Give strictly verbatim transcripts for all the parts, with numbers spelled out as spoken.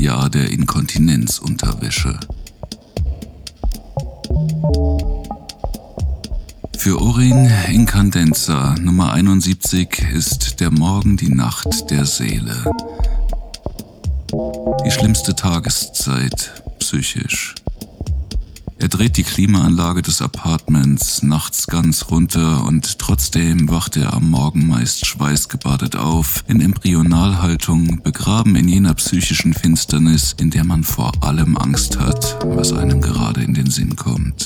Jahr der Inkontinenzunterwäsche. Für Orin Incandenza Nummer einundsiebzig ist der Morgen die Nacht der Seele. Die schlimmste Tageszeit, psychisch. Er dreht die Klimaanlage des Apartments nachts ganz runter und trotzdem wacht er am Morgen meist schweißgebadet auf, in Embryonalhaltung, begraben in jener psychischen Finsternis, in der man vor allem Angst hat, was einem gerade in den Sinn kommt.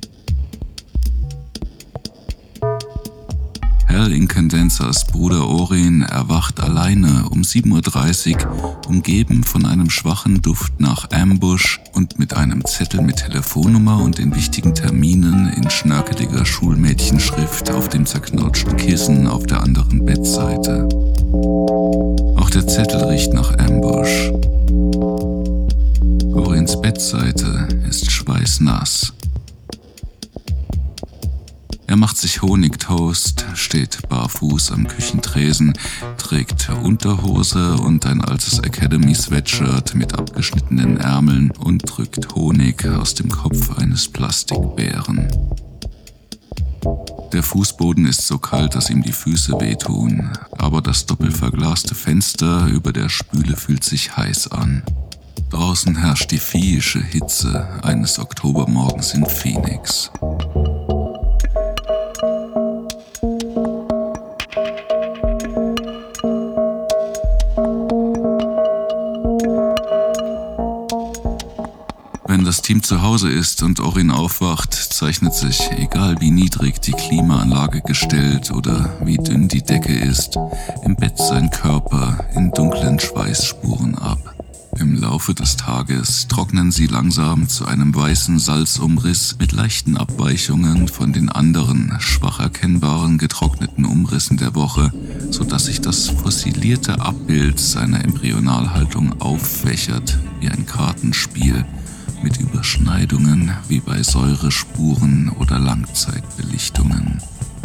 Hal Incandenzas Bruder Orin erwacht alleine um sieben Uhr dreißig, umgeben von einem schwachen Duft nach Ambush und mit einem Zettel mit Telefonnummer und den wichtigen Terminen in schnörkeliger Schulmädchenschrift auf dem zerknautschten Kissen auf der anderen Bettseite. Auch der Zettel riecht nach Ambush. Orins Bettseite ist schweißnass. Er macht sich Honigtoast, steht barfuß am Küchentresen, trägt Unterhose und ein altes Academy-Sweatshirt mit abgeschnittenen Ärmeln und drückt Honig aus dem Kopf eines Plastikbären. Der Fußboden ist so kalt, dass ihm die Füße wehtun, aber das doppelverglaste Fenster über der Spüle fühlt sich heiß an. Draußen herrscht die viehische Hitze eines Oktobermorgens in Phoenix. Wenn das Team zu Hause ist und Orin aufwacht, zeichnet sich, egal wie niedrig die Klimaanlage gestellt oder wie dünn die Decke ist, im Bett sein Körper in dunklen Schweißspuren ab. Im Laufe des Tages trocknen sie langsam zu einem weißen Salzumriss mit leichten Abweichungen von den anderen, schwach erkennbaren getrockneten Umrissen der Woche, sodass sich das fossilierte Abbild seiner Embryonalhaltung auffächert wie ein Kartenspiel, mit Überschneidungen wie bei Säurespuren oder Langzeitbelichtungen.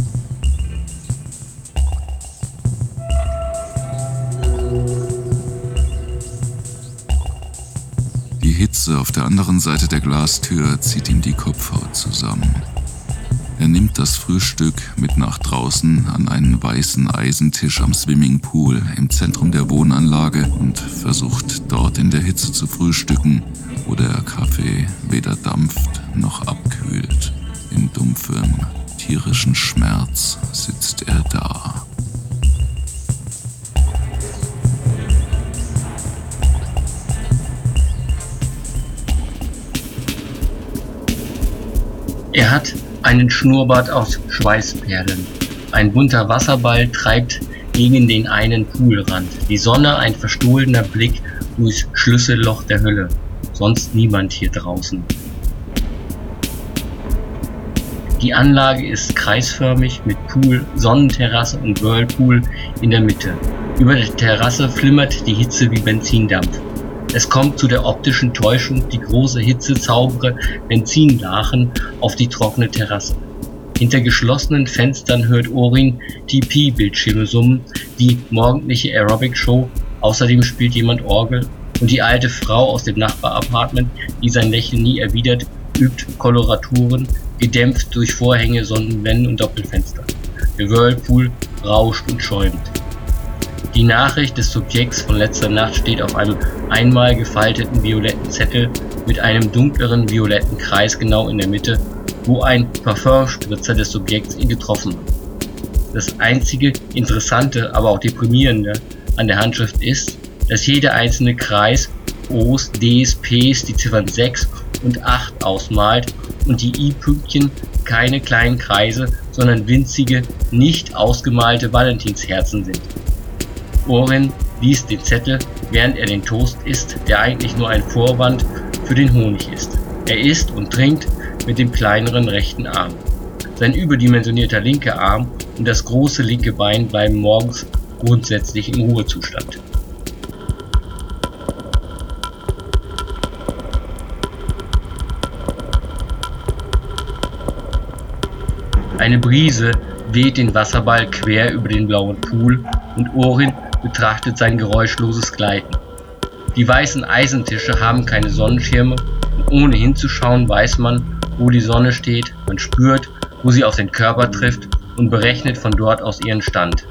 Die Hitze auf der anderen Seite der Glastür zieht ihm die Kopfhaut zusammen. Er nimmt das Frühstück mit nach draußen an einen weißen Eisentisch am Swimmingpool im Zentrum der Wohnanlage und versucht dort in der Hitze zu frühstücken, wo der Kaffee weder dampft noch abkühlt. In dumpfem, tierischen Schmerz sitzt er da. Er hat einen Schnurrbart aus Schweißperlen. Ein bunter Wasserball treibt gegen den einen Poolrand. Die Sonne ein verstohlener Blick durchs Schlüsselloch der Hölle. Sonst niemand hier draußen. Die Anlage ist kreisförmig mit Pool, Sonnenterrasse und Whirlpool in der Mitte. Über der Terrasse flimmert die Hitze wie Benzindampf. Es kommt zu der optischen Täuschung, die große Hitze zaubere Benzinlachen auf die trockene Terrasse. Hinter geschlossenen Fenstern hört Orin T P-Bildschirme summen, die morgendliche Aerobic-Show. Außerdem spielt jemand Orgel und die alte Frau aus dem Nachbarapartment, die sein Lächeln nie erwidert, übt Koloraturen, gedämpft durch Vorhänge, Sonnenblenden und Doppelfenster. Der Whirlpool rauscht und schäumt. Die Nachricht des Subjekts von letzter Nacht steht auf einem einmal gefalteten violetten Zettel mit einem dunkleren violetten Kreis genau in der Mitte, wo ein Parfümspritzer des Subjekts ihn getroffen hat. Das einzige Interessante, aber auch deprimierende an der Handschrift ist, dass jeder einzelne Kreis O's, D's, P's die Ziffern sechs und acht ausmalt und die I-Pünktchen keine kleinen Kreise, sondern winzige, nicht ausgemalte Valentinsherzen sind. Orin liest den Zettel, während er den Toast isst, der eigentlich nur ein Vorwand für den Honig ist. Er isst und trinkt mit dem kleineren rechten Arm. Sein überdimensionierter linker Arm und das große linke Bein bleiben morgens grundsätzlich im Ruhezustand. Eine Brise weht den Wasserball quer über den blauen Pool und Orin betrachtet sein geräuschloses Gleiten. Die weißen Eisentische haben keine Sonnenschirme und ohne hinzuschauen weiß man, wo die Sonne steht, man spürt, wo sie auf den Körper trifft und berechnet von dort aus ihren Stand.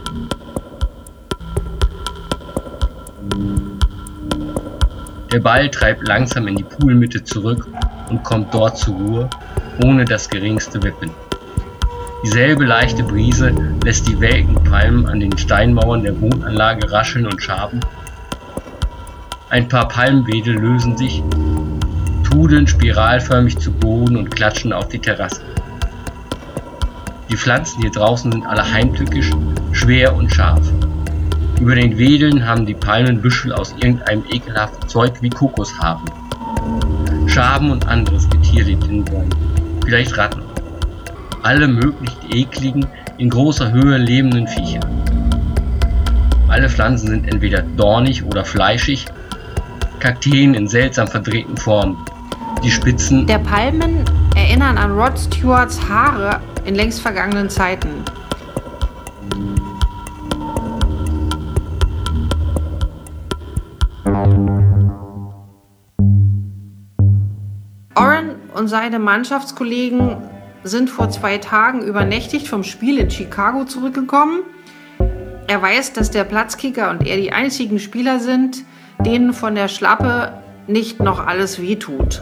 Der Ball treibt langsam in die Poolmitte zurück und kommt dort zur Ruhe, ohne das geringste Wippen. Dieselbe leichte Brise lässt die welken Palmen an den Steinmauern der Wohnanlage rascheln und schaben. Ein paar Palmwedel lösen sich, trudeln spiralförmig zu Boden und klatschen auf die Terrasse. Die Pflanzen hier draußen sind alle heimtückisch, schwer und scharf. Über den Wedeln haben die Palmen Büschel aus irgendeinem ekelhaften Zeug wie Kokoshaaren. Schaben und anderes Getier lebt in den Bäumen, vielleicht Ratten. Alle möglichen ekligen, in großer Höhe lebenden Viecher. Alle Pflanzen sind entweder dornig oder fleischig, Kakteen in seltsam verdrehten Formen. Die Spitzen der Palmen erinnern an Rod Stewarts Haare in längst vergangenen Zeiten. Oren und seine Mannschaftskollegen sind vor zwei Tagen übernächtigt vom Spiel in Chicago zurückgekommen. Er weiß, dass der Platzkicker und er die einzigen Spieler sind, denen von der Schlappe nicht noch alles wehtut.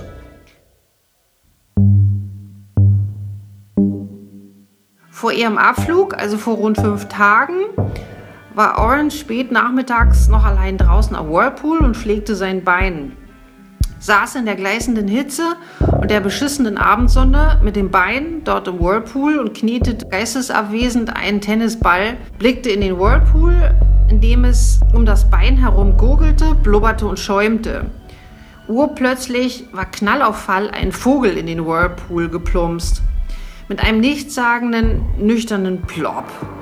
Vor ihrem Abflug, also vor rund fünf Tagen, war Oren spät nachmittags noch allein draußen am Whirlpool und pflegte sein Bein. Saß in der gleißenden Hitze und der beschissenen Abendsonne mit dem Bein dort im Whirlpool und knetete geistesabwesend einen Tennisball, blickte in den Whirlpool, in dem es um das Bein herum gurgelte, blubberte und schäumte. Urplötzlich war Knall auf Fall ein Vogel in den Whirlpool geplumpst. Mit einem nichtssagenden, nüchternen Plop.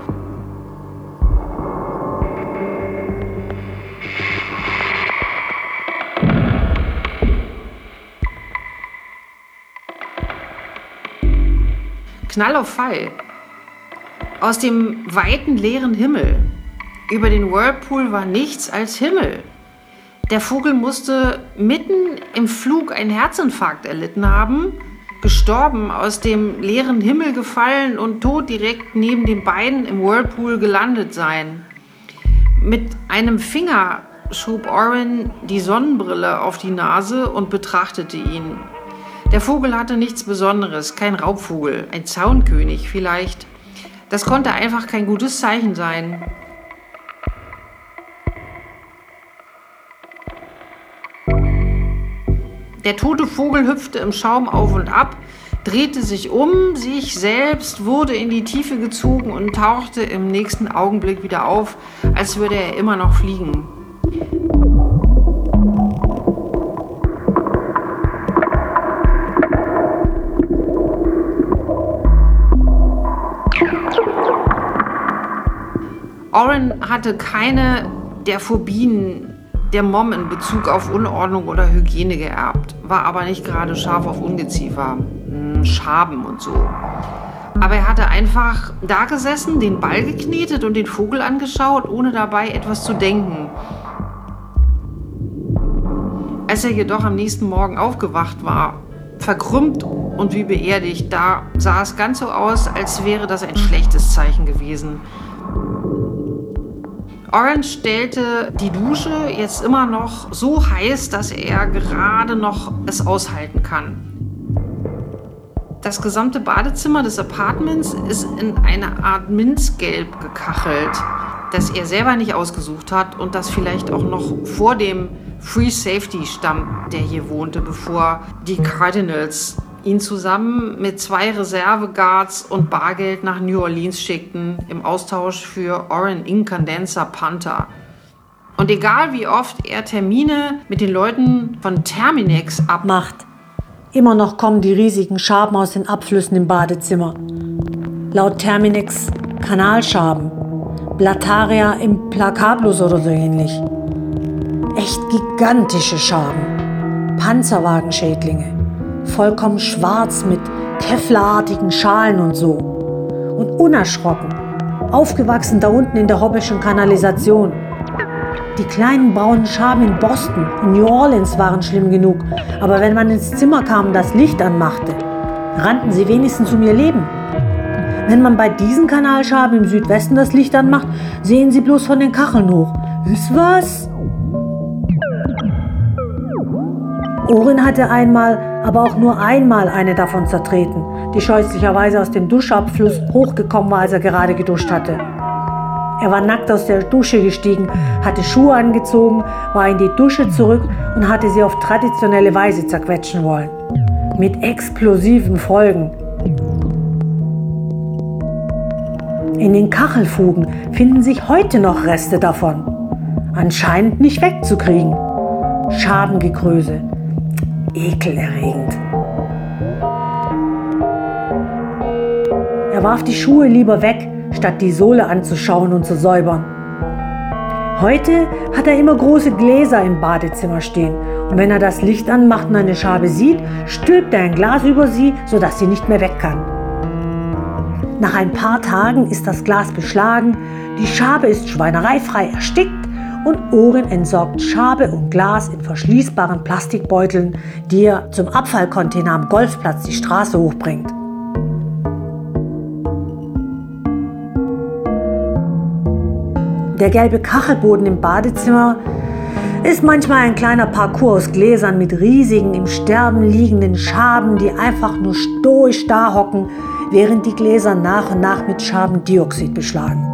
Knall auf Fall. Aus dem weiten, leeren Himmel. Über den Whirlpool war nichts als Himmel. Der Vogel musste mitten im Flug einen Herzinfarkt erlitten haben, gestorben, aus dem leeren Himmel gefallen und tot direkt neben den beiden im Whirlpool gelandet sein. Mit einem Finger schob Oren die Sonnenbrille auf die Nase und betrachtete ihn. Der Vogel hatte nichts Besonderes, kein Raubvogel, ein Zaunkönig vielleicht. Das konnte einfach kein gutes Zeichen sein. Der tote Vogel hüpfte im Schaum auf und ab, drehte sich um sich selbst, wurde in die Tiefe gezogen und tauchte im nächsten Augenblick wieder auf, als würde er immer noch fliegen. Oren hatte keine der Phobien der Mom in Bezug auf Unordnung oder Hygiene geerbt, war aber nicht gerade scharf auf Ungeziefer, Schaben und so. Aber er hatte einfach da gesessen, den Ball geknetet und den Vogel angeschaut, ohne dabei etwas zu denken. Als er jedoch am nächsten Morgen aufgewacht war, verkrümmt und wie beerdigt, da sah es ganz so aus, als wäre das ein schlechtes Zeichen gewesen. Oren stellte die Dusche jetzt immer noch so heiß, dass er gerade noch es aushalten kann. Das gesamte Badezimmer des Apartments ist in eine Art Minzgelb gekachelt, das er selber nicht ausgesucht hat und das vielleicht auch noch vor dem Free Safety stammt, der hier wohnte, bevor die Cardinals ihn zusammen mit zwei Reserveguards und Bargeld nach New Orleans schickten, im Austausch für Oren Incandenza Panther. Und egal wie oft er Termine mit den Leuten von Terminex abmacht, immer noch kommen die riesigen Schaben aus den Abflüssen im Badezimmer. Laut Terminex Kanalschaben, Blattaria implacablus oder so ähnlich. Echt gigantische Schaben, Panzerwagenschädlinge. Vollkommen schwarz mit kevlarartigen Schalen und so. Und unerschrocken, aufgewachsen da unten in der Hobbelschen Kanalisation. Die kleinen braunen Schaben in Boston und New Orleans waren schlimm genug, aber wenn man ins Zimmer kam und das Licht anmachte, rannten sie wenigstens um ihr Leben. Wenn man bei diesen Kanalschaben im Südwesten das Licht anmacht, sehen sie bloß von den Kacheln hoch. Ist was? Orin hatte einmal, aber auch nur einmal eine davon zertreten, die scheußlicherweise aus dem Duschabfluss hochgekommen war, als er gerade geduscht hatte. Er war nackt aus der Dusche gestiegen, hatte Schuhe angezogen, war in die Dusche zurück und hatte sie auf traditionelle Weise zerquetschen wollen. Mit explosiven Folgen. In den Kachelfugen finden sich heute noch Reste davon. Anscheinend nicht wegzukriegen. Schabengekröse. Ekelerregend. Er warf die Schuhe lieber weg, statt die Sohle anzuschauen und zu säubern. Heute hat er immer große Gläser im Badezimmer stehen und wenn er das Licht anmacht und eine Schabe sieht, stülpt er ein Glas über sie, sodass sie nicht mehr weg kann. Nach ein paar Tagen ist das Glas beschlagen, die Schabe ist schweinereifrei erstickt und Orin entsorgt Schabe und Glas in verschließbaren Plastikbeuteln, die er zum Abfallcontainer am Golfplatz die Straße hochbringt. Der gelbe Kachelboden im Badezimmer ist manchmal ein kleiner Parcours aus Gläsern mit riesigen, im Sterben liegenden Schaben, die einfach nur stoisch da hocken, während die Gläser nach und nach mit Schabendioxid beschlagen.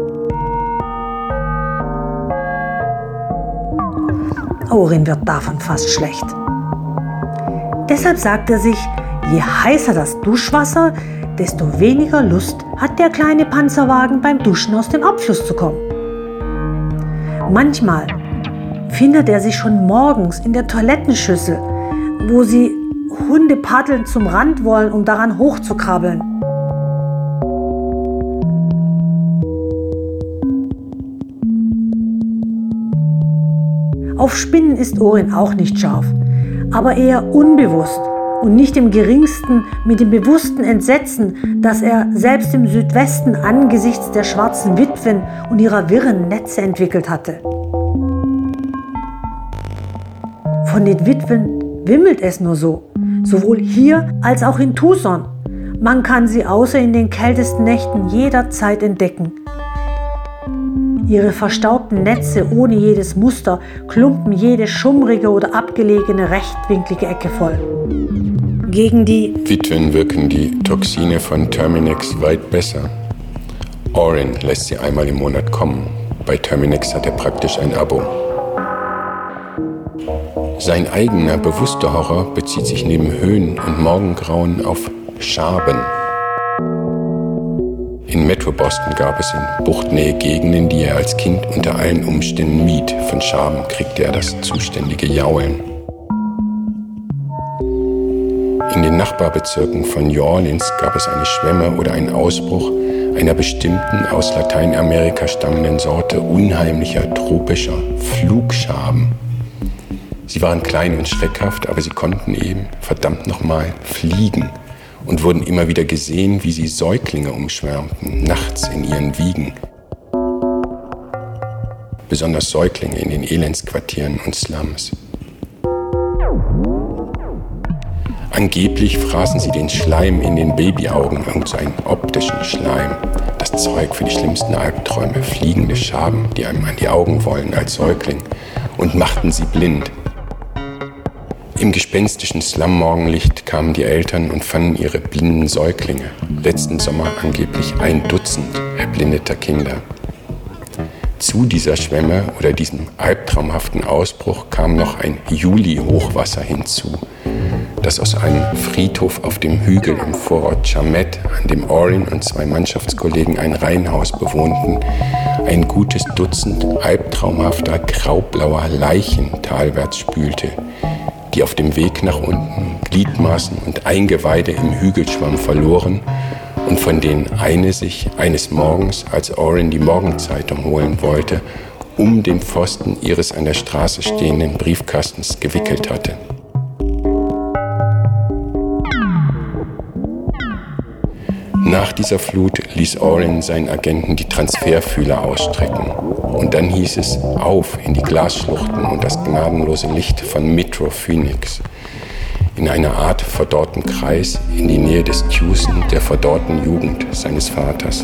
Orin wird davon fast schlecht. Deshalb sagt er sich, je heißer das Duschwasser, desto weniger Lust hat der kleine Panzerwagen beim Duschen aus dem Abfluss zu kommen. Manchmal findet er sich schon morgens in der Toilettenschüssel, wo sie Hunde paddeln zum Rand wollen, um daran hochzukrabbeln. Auf Spinnen ist Orin auch nicht scharf, aber eher unbewusst und nicht im geringsten mit dem bewussten Entsetzen, das er selbst im Südwesten angesichts der schwarzen Witwen und ihrer wirren Netze entwickelt hatte. Von den Witwen wimmelt es nur so, sowohl hier als auch in Tucson. Man kann sie außer in den kältesten Nächten jederzeit entdecken. Ihre verstaubten Netze ohne jedes Muster klumpen jede schummrige oder abgelegene rechtwinklige Ecke voll. Gegen die Witwen wirken die Toxine von Terminix weit besser. Orin lässt sie einmal im Monat kommen. Bei Terminix hat er praktisch ein Abo. Sein eigener bewusster Horror bezieht sich neben Höhen und Morgengrauen auf Schaben. In Metro-Boston gab es in Buchtnähe Gegenden, die er als Kind unter allen Umständen mied. Von Schaben kriegte er das zuständige Jaulen. In den Nachbarbezirken von New Orleans gab es eine Schwemme oder einen Ausbruch einer bestimmten aus Lateinamerika stammenden Sorte unheimlicher tropischer Flugschaben. Sie waren klein und schreckhaft, aber sie konnten eben, verdammt nochmal, fliegen und wurden immer wieder gesehen, wie sie Säuglinge umschwärmten, nachts in ihren Wiegen. Besonders Säuglinge in den Elendsquartieren und Slums. Angeblich fraßen sie den Schleim in den Babyaugen, irgend so einen optischen Schleim. Das Zeug für die schlimmsten Albträume, fliegende Schaben, die einem an die Augen wollen als Säugling, und machten sie blind. Im gespenstischen Slum-Morgenlicht kamen die Eltern und fanden ihre blinden Säuglinge. Letzten Sommer angeblich ein Dutzend erblindeter Kinder. Zu dieser Schwemme oder diesem albtraumhaften Ausbruch kam noch ein Juli-Hochwasser hinzu, das aus einem Friedhof auf dem Hügel im Vorort Chalmette, an dem Orin und zwei Mannschaftskollegen ein Reihenhaus bewohnten, ein gutes Dutzend albtraumhafter graublauer Leichen talwärts spülte, die auf dem Weg nach unten Gliedmaßen und Eingeweide im Hügelschwamm verloren und von denen eine sich eines Morgens, als Orin die Morgenzeitung holen wollte, um den Pfosten ihres an der Straße stehenden Briefkastens gewickelt hatte. Nach dieser Flut ließ Orin seinen Agenten die Transferfühler ausstrecken. Und dann hieß es auf in die Glasschluchten und das gnadenlose Licht von Metro Phoenix. In einer Art verdorrten Kreis in die Nähe des Tucson der verdorrten Jugend seines Vaters.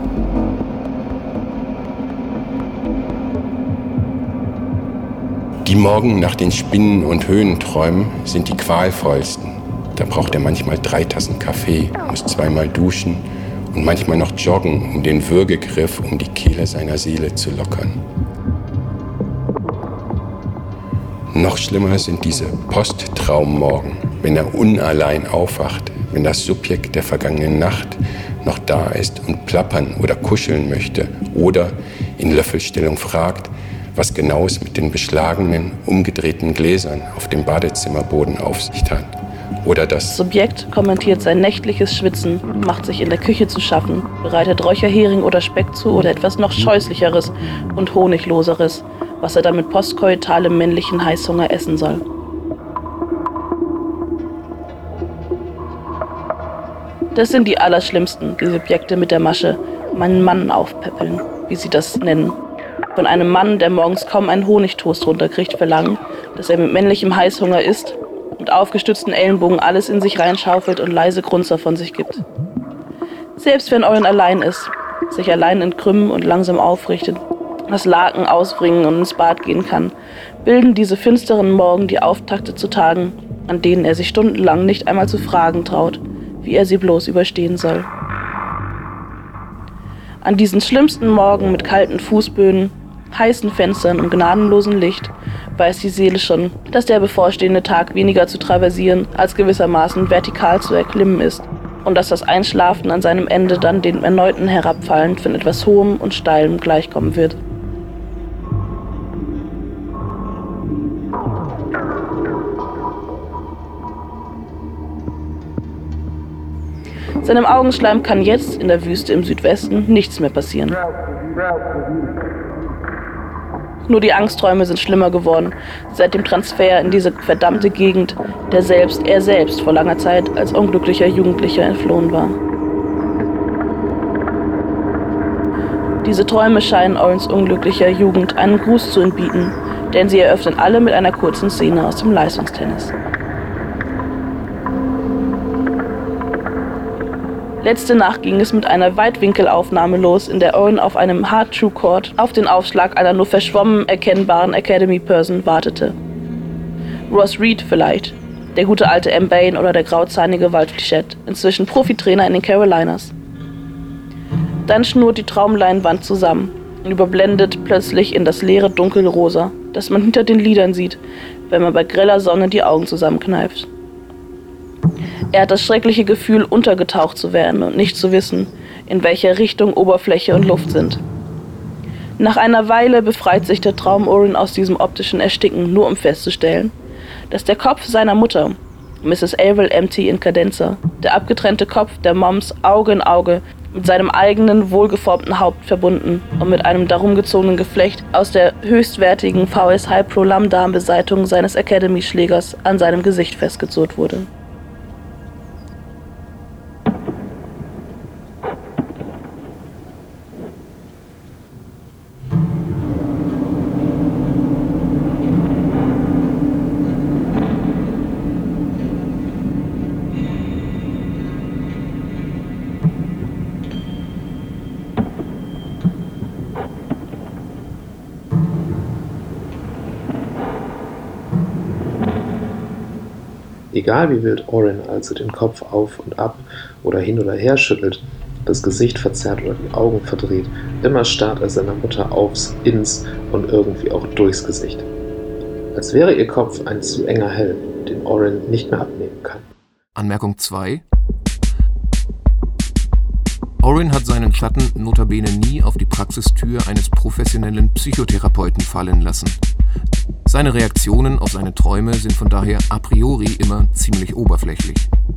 Die Morgen nach den Spinnen- und Höhenträumen sind die qualvollsten. Da braucht er manchmal drei Tassen Kaffee, muss zweimal duschen und manchmal noch joggen, um den Würgegriff um die Kehle seiner Seele zu lockern. Noch schlimmer sind diese Posttraummorgen, wenn er unallein aufwacht, wenn das Subjekt der vergangenen Nacht noch da ist und plappern oder kuscheln möchte oder in Löffelstellung fragt, was genau es mit den beschlagenen, umgedrehten Gläsern auf dem Badezimmerboden auf sich hat. Oder das Subjekt kommentiert sein nächtliches Schwitzen, macht sich in der Küche zu schaffen, bereitet Räucherhering oder Speck zu oder etwas noch Scheußlicheres und Honigloseres, was er dann mit postkoitalem männlichen Heißhunger essen soll. Das sind die Allerschlimmsten, die Subjekte mit der Masche, meinen Mann aufpäppeln, wie sie das nennen. Von einem Mann, der morgens kaum einen Honigtoast runterkriegt, verlangen, dass er mit männlichem Heißhunger isst, mit aufgestützten Ellenbogen alles in sich reinschaufelt und leise Grunzer von sich gibt. Selbst wenn Orin allein ist, sich allein entkrümmen und langsam aufrichtet, das Laken ausbringen und ins Bad gehen kann, bilden diese finsteren Morgen die Auftakte zu Tagen, an denen er sich stundenlang nicht einmal zu fragen traut, wie er sie bloß überstehen soll. An diesen schlimmsten Morgen mit kalten Fußböden, heißen Fenstern und gnadenlosem Licht weiß die Seele schon, dass der bevorstehende Tag weniger zu traversieren als gewissermaßen vertikal zu erklimmen ist und dass das Einschlafen an seinem Ende dann dem erneuten Herabfallen von etwas Hohem und Steilem gleichkommen wird. Seinem Augenschleim kann jetzt in der Wüste im Südwesten nichts mehr passieren. Nur die Angstträume sind schlimmer geworden, seit dem Transfer in diese verdammte Gegend, der selbst er selbst vor langer Zeit als unglücklicher Jugendlicher entflohen war. Diese Träume scheinen Orins unglücklicher Jugend einen Gruß zu entbieten, denn sie eröffnen alle mit einer kurzen Szene aus dem Leistungstennis. Letzte Nacht ging es mit einer Weitwinkelaufnahme los, in der Orin auf einem Hard-True-Court auf den Aufschlag einer nur verschwommen erkennbaren Academy-Person wartete. Ross Reed vielleicht, der gute alte M. Bain oder der grauzahnige Walt Flechette, inzwischen Profitrainer in den Carolinas. Dann schnurrt die Traumleinwand zusammen und überblendet plötzlich in das leere Dunkelrosa, das man hinter den Lidern sieht, wenn man bei greller Sonne die Augen zusammenkneift. Er hat das schreckliche Gefühl, untergetaucht zu werden und nicht zu wissen, in welcher Richtung Oberfläche und Luft sind. Nach einer Weile befreit sich der Traum Orin aus diesem optischen Ersticken, nur um festzustellen, dass der Kopf seiner Mutter, Misses Avril M T in Cadenza, der abgetrennte Kopf der Moms Auge in Auge, mit seinem eigenen, wohlgeformten Haupt verbunden und mit einem darum gezogenen Geflecht aus der höchstwertigen V S High Pro Lambda-Beseitigung seines Academy-Schlägers an seinem Gesicht festgezurrt wurde. Egal wie wild Orin also den Kopf auf und ab oder hin oder her schüttelt, das Gesicht verzerrt oder die Augen verdreht, immer starrt er seiner Mutter aufs, ins und irgendwie auch durchs Gesicht. Als wäre ihr Kopf ein zu enger Helm, den Orin nicht mehr abnehmen kann. Anmerkung zwei. Orin hat seinen Schatten notabene nie auf die Praxistür eines professionellen Psychotherapeuten fallen lassen. Seine Reaktionen auf seine Träume sind von daher a priori immer ziemlich oberflächlich.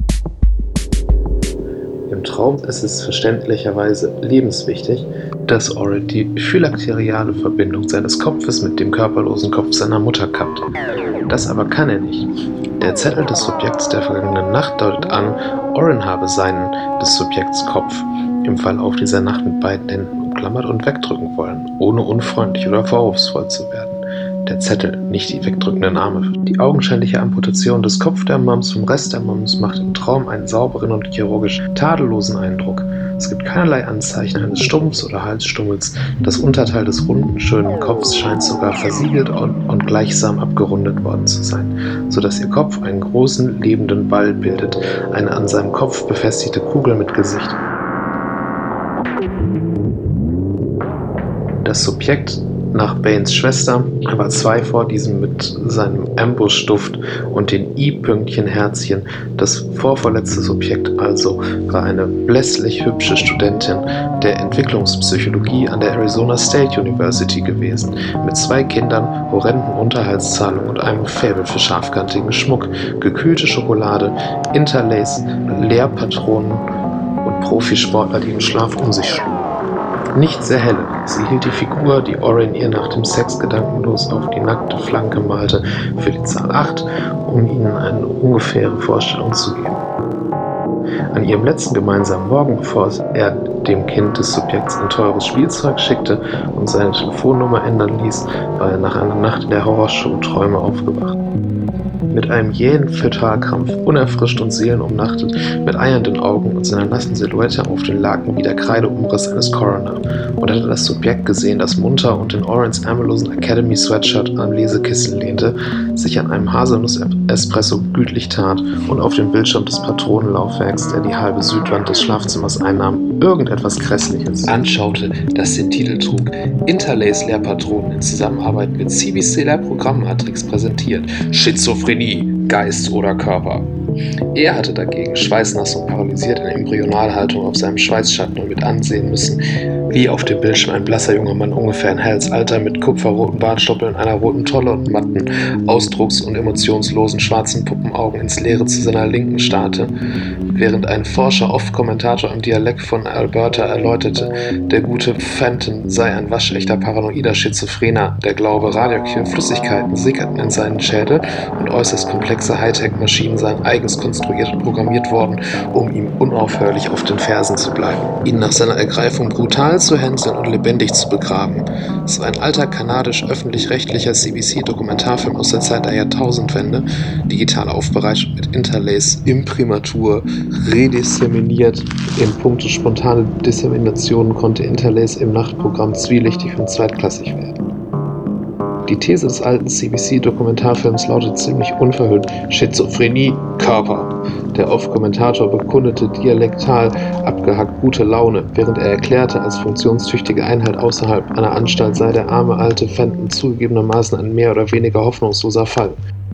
Im Traum ist es verständlicherweise lebenswichtig, dass Orin die phylakteriale Verbindung seines Kopfes mit dem körperlosen Kopf seiner Mutter kappt. Das aber kann er nicht, Der Zettel des Subjekts der vergangenen Nacht deutet an, Oren habe seinen des Subjekts Kopf im Verlauf dieser Nacht mit beiden Händen umklammert und wegdrücken wollen, ohne unfreundlich oder vorwurfsvoll zu werden. Der Zettel, nicht die wegdrückenden Arme. Die augenscheinliche Amputation des Kopf der Moms vom Rest der Moms macht im Traum einen sauberen und chirurgisch tadellosen Eindruck. Es gibt keinerlei Anzeichen eines Stumpfs oder Halsstummels. Das Unterteil des runden, schönen Kopfs scheint sogar versiegelt und, und gleichsam abgerundet worden zu sein, sodass ihr Kopf einen großen, lebenden Ball bildet, eine an seinem Kopf befestigte Kugel mit Gesicht. Das Subjekt nach Banes Schwester war zwei vor diesem mit seinem Ambush-Duft und den I-Pünktchen-Herzchen. Das vorvorletzte Subjekt also war eine blässlich hübsche Studentin der Entwicklungspsychologie an der Arizona State University gewesen, mit zwei Kindern, horrenden Unterhaltszahlungen und einem Faible für scharfkantigen Schmuck, gekühlte Schokolade, Interlace, Lehrpatronen und Profisportler, die im Schlaf um sich schlugen. Nicht sehr helle. Sie hielt die Figur, die Oren ihr nach dem Sex gedankenlos auf die nackte Flanke malte, für die Zahl acht, um ihnen eine ungefähre Vorstellung zu geben. An ihrem letzten gemeinsamen Morgen, bevor er dem Kind des Subjekts ein teures Spielzeug schickte und seine Telefonnummer ändern ließ, war er nach einer Nacht in der Horrorshow-Träume aufgewacht. Mit einem jähen Fötalkrampf, unerfrischt und seelenumnachtet, mit eiernden Augen und seiner nassen Silhouette auf den Laken wie der Kreideumriss eines Coroner, und hatte das Subjekt gesehen, das munter und in Orens ärmellosen Academy-Sweatshirt am Lesekissen lehnte, sich an einem Haselnuss-Espresso gütlich tat und auf dem Bildschirm des Patronenlaufwerks, der die halbe Südwand des Schlafzimmers einnahm, irgendetwas Grässliches anschaute, das den Titel trug: Interlace-Lehrpatronen in Zusammenarbeit mit C B C-Lehrprogrammmatrix präsentiert. Schizophrenie, Geist oder Körper. Er hatte dagegen, schweißnass und paralysiert in Embryonalhaltung auf seinem Schweißschatten und mit ansehen müssen, wie auf dem Bildschirm ein blasser junger Mann ungefähr in Hells Alter mit kupferroten Bartstoppeln, einer roten Tolle und matten, ausdrucks- und emotionslosen schwarzen Puppenaugen ins Leere zu seiner Linken starrte, während ein forscher Off-Kommentator im Dialekt von Alberta erläuterte, der gute Fenton sei ein waschechter paranoider Schizophrener, der glaube, radioaktive Flüssigkeiten sickerten in seinen Schädel und äußerst komplexe Hightech-Maschinen seien eigens konstruiert und programmiert worden, um ihm unaufhörlich auf den Fersen zu bleiben, ihn nach seiner Ergreifung brutal zu hänseln und lebendig zu begraben. Es war ein alter kanadisch-öffentlich-rechtlicher C B C-Dokumentarfilm aus der Zeit der Jahrtausendwende, digital aufbereitet mit Interlace, Imprimatur, redisseminiert. In puncto spontane Disseminationen konnte Interlace im Nachtprogramm zwielichtig und zweitklassig werden. Die These des alten C B C-Dokumentarfilms lautet ziemlich unverhüllt: Schizophrenie, Körper. Der Off-Kommentator bekundete dialektal abgehackt gute Laune, während er erklärte, als funktionstüchtige Einheit außerhalb einer Anstalt sei der arme alte Fenton zugegebenermaßen ein mehr oder weniger hoffnungsloser Fall.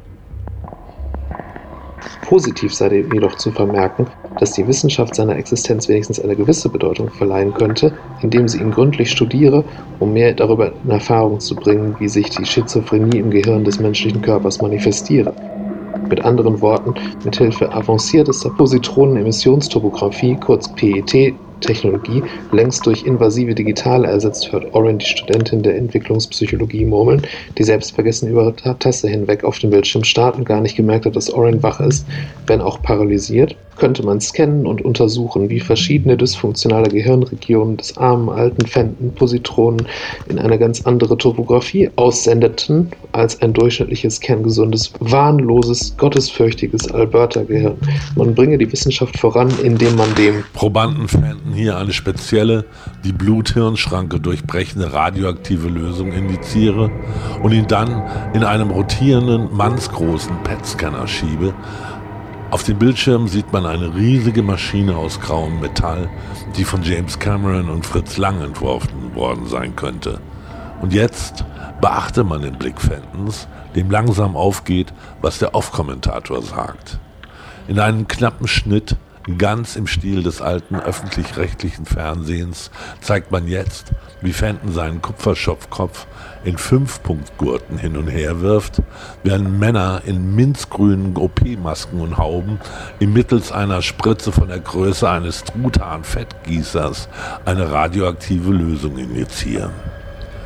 Positiv sei dem jedoch zu vermerken, dass die Wissenschaft seiner Existenz wenigstens eine gewisse Bedeutung verleihen könnte, indem sie ihn gründlich studiere, um mehr darüber in Erfahrung zu bringen, wie sich die Schizophrenie im Gehirn des menschlichen Körpers manifestiere. Mit anderen Worten, mithilfe avanciertester Positronen-Emissionstopographie, kurz P E T, Technologie, längst durch invasive Digitale ersetzt, hört Oren die Studentin der Entwicklungspsychologie murmeln, die selbstvergessen über ihre Tasse hinweg auf den Bildschirm starrt und gar nicht gemerkt hat, dass Oren wach ist, wenn auch paralysiert. Könnte man scannen und untersuchen, wie verschiedene dysfunktionale Gehirnregionen des armen alten Fenton Positronen in eine ganz andere Topografie aussendeten als ein durchschnittliches, kerngesundes, wahnloses, gottesfürchtiges Alberta-Gehirn. Man bringe die Wissenschaft voran, indem man dem Probanden Fenton hier eine spezielle, die Blut-Hirn-Schranke durchbrechende radioaktive Lösung indiziere und ihn dann in einem rotierenden, mannsgroßen P E T-Scanner schiebe. Auf dem Bildschirm sieht man eine riesige Maschine aus grauem Metall, die von James Cameron und Fritz Lang entworfen worden sein könnte. Und jetzt beachte man den Blick Fentons, dem langsam aufgeht, was der Off-Kommentator sagt. In einem knappen Schnitt, ganz im Stil des alten öffentlich-rechtlichen Fernsehens, zeigt man jetzt, wie Fenton seinen Kupferschopfkopf in Fünf-Punkt-Gurten hin und her wirft, während Männer in minzgrünen O P-Masken und Hauben ihm mittels einer Spritze von der Größe eines Truthahn-Fettgießers eine radioaktive Lösung injizieren.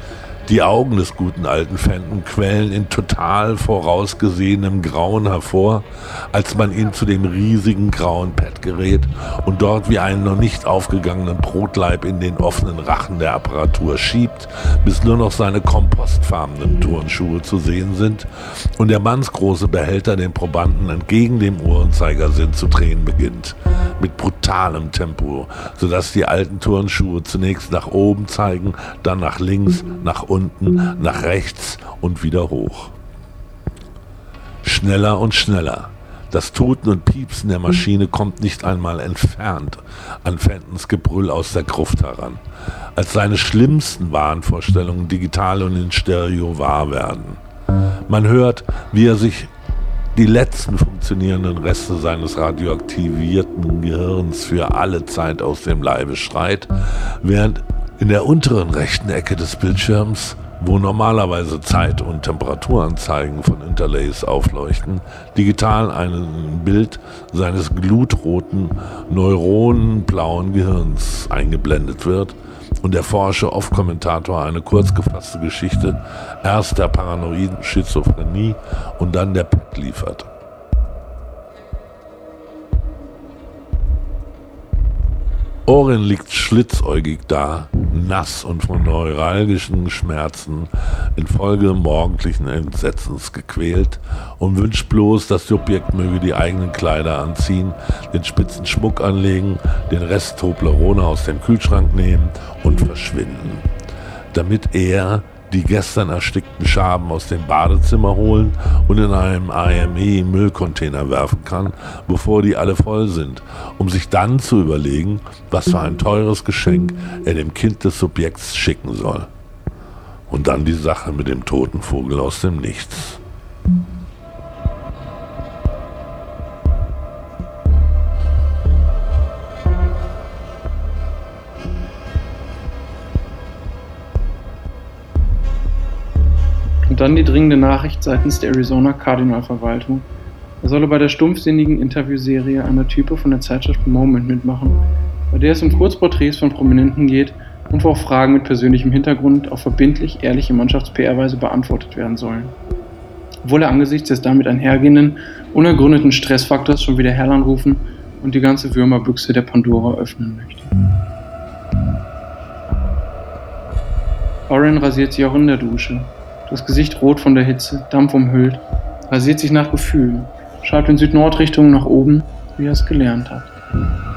Die Augen des guten alten Fenton quellen in total vorausgesehenem Grauen hervor, als man ihn zu dem riesigen grauen Pad gerät und dort wie einen noch nicht aufgegangenen Brotleib in den offenen Rachen der Apparatur schiebt, bis nur noch seine kompostfarbenen Turnschuhe zu sehen sind und der mannsgroße Behälter den Probanden entgegen dem Uhrenzeigersinn zu drehen beginnt, mit brutalem Tempo, sodass die alten Turnschuhe zunächst nach oben zeigen, dann nach links, nach unten, unten, nach rechts und wieder hoch. Schneller und schneller. Das Tuten und Piepsen der Maschine kommt nicht einmal entfernt an Fentons Gebrüll aus der Gruft heran, als seine schlimmsten Wahnvorstellungen digital und in Stereo wahr werden. Man hört, wie er sich die letzten funktionierenden Reste seines radioaktivierten Gehirns für alle Zeit aus dem Leibe schreit, während in der unteren rechten Ecke des Bildschirms, wo normalerweise Zeit- und Temperaturanzeigen von Interlays aufleuchten, digital ein Bild seines glutroten, neuronenblauen Gehirns eingeblendet wird und der forsche Off-Kommentator eine kurz gefasste Geschichte erst der paranoiden Schizophrenie und dann der P E T liefert. Oren liegt schlitzäugig da, nass und von neuralgischen Schmerzen infolge morgendlichen Entsetzens gequält und wünscht bloß, das Subjekt möge die eigenen Kleider anziehen, den spitzen Schmuck anlegen, den Rest Toblerone aus dem Kühlschrank nehmen und verschwinden, damit er die gestern erstickten Schaben aus dem Badezimmer holen und in einem A M E-Müllcontainer werfen kann, bevor die alle voll sind, um sich dann zu überlegen, was für ein teures Geschenk er dem Kind des Subjekts schicken soll. Und dann die Sache mit dem toten Vogel aus dem Nichts. Und dann die dringende Nachricht seitens der Arizona Cardinal-Verwaltung. Er solle bei der stumpfsinnigen Interviewserie einer Type von der Zeitschrift Moment mitmachen, bei der es um Kurzporträts von Prominenten geht und wo auch Fragen mit persönlichem Hintergrund auf verbindlich ehrliche Mannschafts-P R-Weise beantwortet werden sollen. Obwohl er angesichts des damit einhergehenden, unergründeten Stressfaktors schon wieder Hell anrufen und die ganze Würmerbüchse der Pandora öffnen möchte. Oren rasiert sich auch in der Dusche. Das Gesicht rot von der Hitze, Dampf umhüllt, rasiert sich nach Gefühl, schaut in Süd-Nord-Richtung nach oben, wie er es gelernt hat.